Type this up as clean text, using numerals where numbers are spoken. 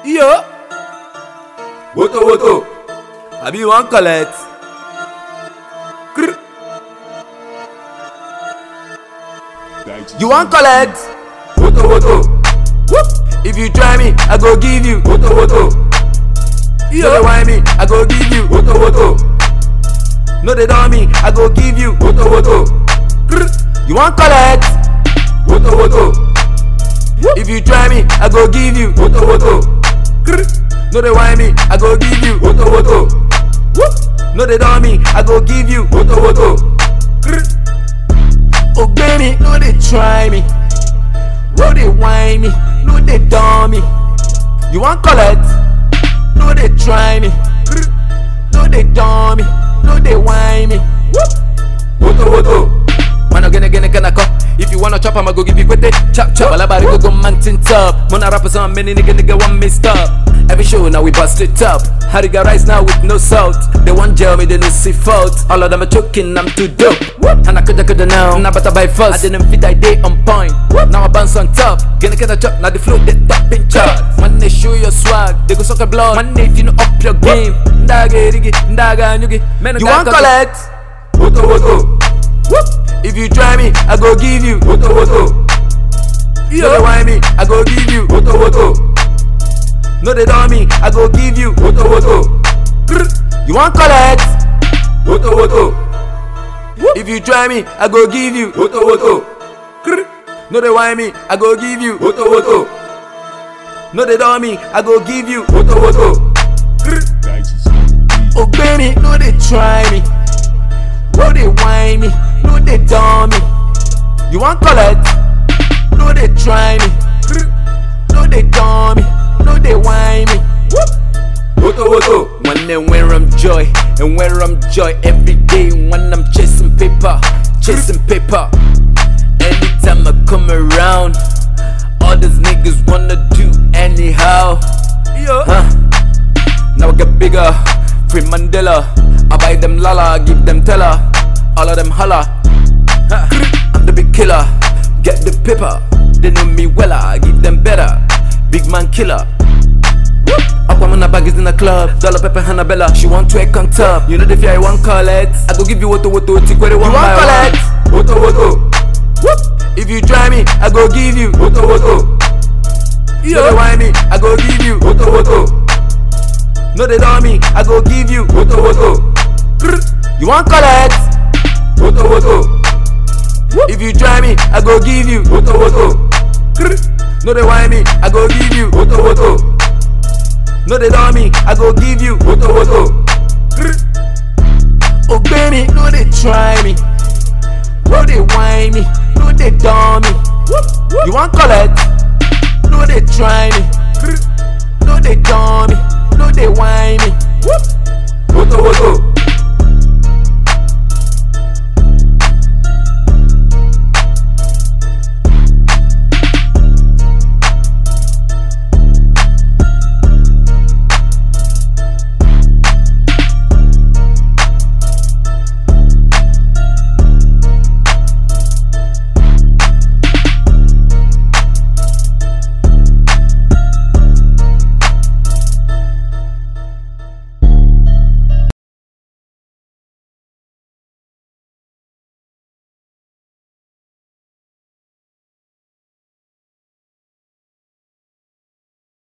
Yo, woto, abi you wan collect? You wan collect? Woto. If you try me, I go give you. Woto. Yo, no dey whine me, I go give you. Woto. No dey don me, I go give you. Woto. You wan collect? Woto. If you try me, I go give you. Woto. No dey whine me, I go give you. Woto. No dey don me, I go give you. Woto. Ogbeni, no dey try me. No dey whine me, no dey don me. You wan collect? No dey try me. No dey don me, no dey whine me. Woto. Man again can I call? If you wanna chop, I'ma go give you quick chop. Balabari go mountain top. Mona rappers on many nigga want me stop. Every show now we bust it up. Harriga rice now with no salt. They want gel me, they no see fault. All of them are choking, I'm too dope. And I coulda now. Now better by first. I didn't fit I day on point. Now I bounce on top. Gonna get a chop, now the flow they top in chart. When they show your swag, they go suck a blood. Man, if you know up your game. Ndaga rigi, ndaga nyugi. You want collect? Woto. If you try me, I go give you. Woto. No dey whine me, I go give you. Woto. No dey don me, I go give you. Woto. You wan collect? Woto. If you try me, I go give you. Woto. No dey whine me, I go give you. Woto. No dey don me, I go give you. Woto. Ogbeni, no dey try me. No dey whine me, no dey don me. You wan collect? No dey try me. No dey don me, no dey whine me. Woto. When I'm joy, and when I'm joy every day. When I'm chasing paper. Anytime I come around, all these niggas wanna do anyhow. Now I get bigger, free Mandela. I buy them lala, give them teller. All of them holla. I'm the big killer, get the paper. They know me well, I give them better. Big man killer. Aquaman bag is in the club. Dollar Pepper Hannabella, she want twerk on top. You know the fear I want collect. I go give you woto. Tikwere one by collect. Woto. If you try me, I go give you. Woto. No dey whine me, I go give you. Woto. No dey don me, I go give you. Woto. You wan collect? Woto. If you try me, I go give you. Woto. No dey whine me, I go give you. Woto. No dey don me, I go give you. Woto. Ogbeni, no dey try me. No dey whine me, no dey don me. You wan collect? No dey try me. No dey don me, no dey whine me. Woto.